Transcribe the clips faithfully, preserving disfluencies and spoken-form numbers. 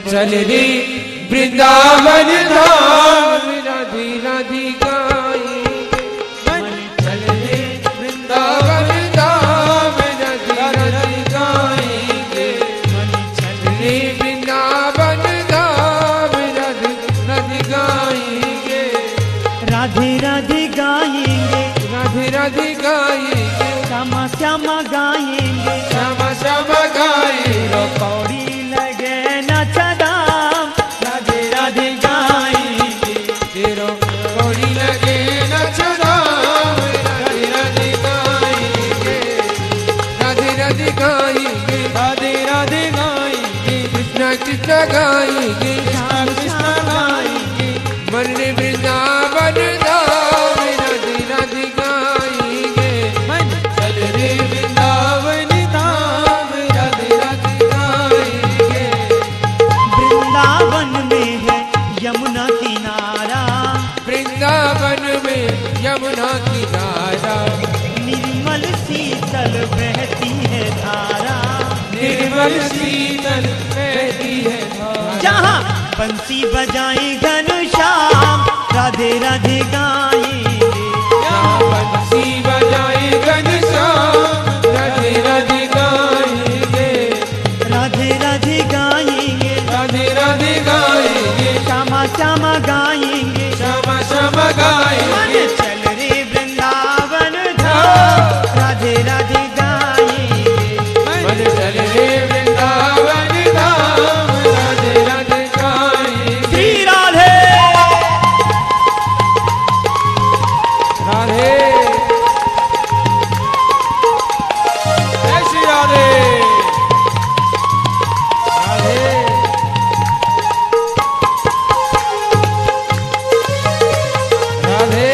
चल रे वृंदावन धाम राधे राधे गाएंगे। चल रे वृंदावन धाम राधे राधे गाएंगे। चल रे वृंदावन धाम राधे राधे गाएंगे। राधे राधे गाएंगे, राधे राधे गाएंगे। श्यामा श्यामा गाएंगे, श्यामा श्यामा गाएंगे। कौड़ी लगे नचदाम, राधे राधे गाएंगे। तेरो कौड़ी लगे नचदाम राधे राधे गाएंगे। राधे राधे गाएंगे। राधे राधे गाएंगे, कृष्णा कृष्णा गाएंगे। श्याम कृष्ण गाएंगे। मन वृंदावन धाम राधे राधे गाएंगे। चल रे वृंदावन धाम राधे राधे गाएंगे। वृंदावन में है यमुना किनारा, वृंदावन में यमुना किनारा। निर्मल शीतल बहती है धारा, निर्मल शीतल बहती है धारा। जहाँ बंसी बजाए घनश्याम, राधे राधे गाएंगे। जहाँ बंसी बजाए घनश्याम राधे राधे गाएंगे। राधे राधे गाएंगे, राधे राधे गाएंगे। श्यामा श्यामा गाएंगे। श्यामा श्यामा गाएंगे। चल रे वृंदावन धाम, राधे राधे गाएंगे। मन चल रे वृंदावन धाम राधे राधे गाएंगे। श्री राधे राधे जय श्री राधे। राधे राधे।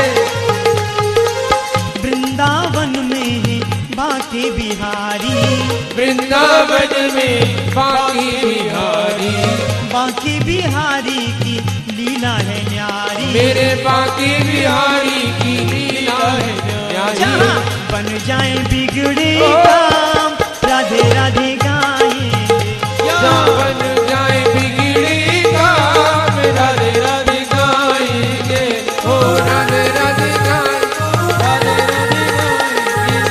वृंदावन में है बांके बिहारी, वृंदावन में बांके बिहारी। बांके बिहारी की लीला है न्यारी। मेरे बांके बिहारी की लीला है न्यारी। जहाँ बन जाए बिगड़े काम, राधे राधे गाएंगे। जहाँ बन जाए बिगड़ी काम राधे राधे गाएंगे। ओ राधे राधे गाएंगे। राधे राधे गाएंगे।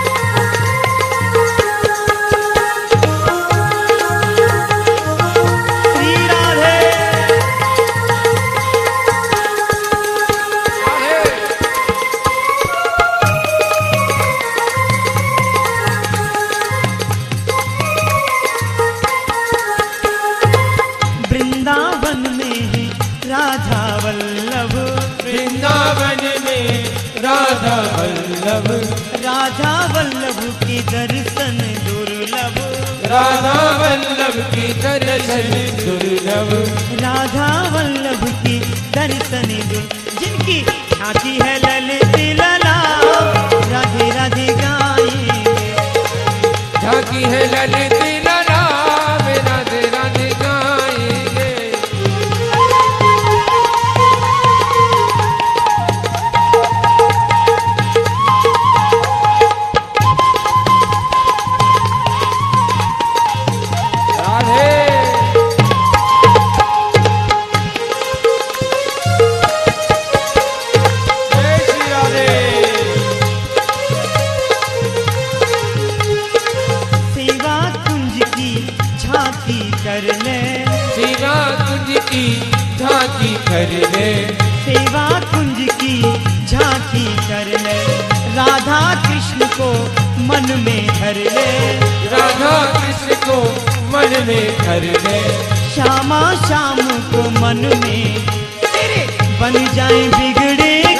श्री राधे वृंदावन में है राधा वल्लभ, वृंदावन में राधा वल्लभ। राधा वल्लभ के दर्शन दुर्लभ। राधा वल्लभ की दर्शन दुर्लभ। राधा वल्लभ की दर्शन दुर्लभ। जिनकी छाती है ललित ललाम, राधे राधे गाएंगे। झांकी है ललित ललाम राधे राधे गाएंगे। राधे जय श्री राधे। सेवा कुंज की झांकी कर ले, सेवा तुझ की झांकी कर ले। सेवा कुंज की झांकी कर ले। राधा कृष्ण को मन में धर ले, राधा कृष्ण को मन में धर ले। श्यामा श्याम को मन में तेरे बन जाए बिगड़े